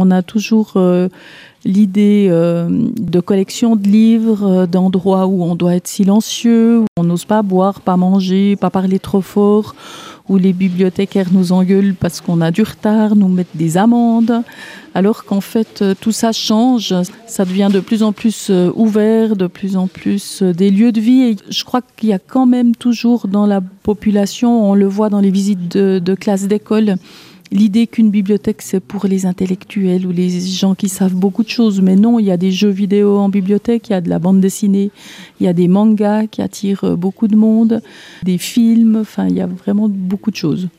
on a toujours l'idée de collection de livres, d'endroits où on doit être silencieux, où on n'ose pas boire, pas manger, pas parler trop fort, où les bibliothécaires nous engueulent parce qu'on a du retard, nous mettent des amendes, alors qu'en fait tout ça change, ça devient de plus en plus ouvert, de plus en plus des lieux de vie. Et je crois qu'il y a quand même toujours dans la population, on le voit dans les visites de classes d'école, l'idée qu'une bibliothèque, c'est pour les intellectuels ou les gens qui savent beaucoup de choses. Mais non, il y a des jeux vidéo en bibliothèque, il y a de la bande dessinée, il y a des mangas qui attirent beaucoup de monde, des films, enfin, il y a vraiment beaucoup de choses.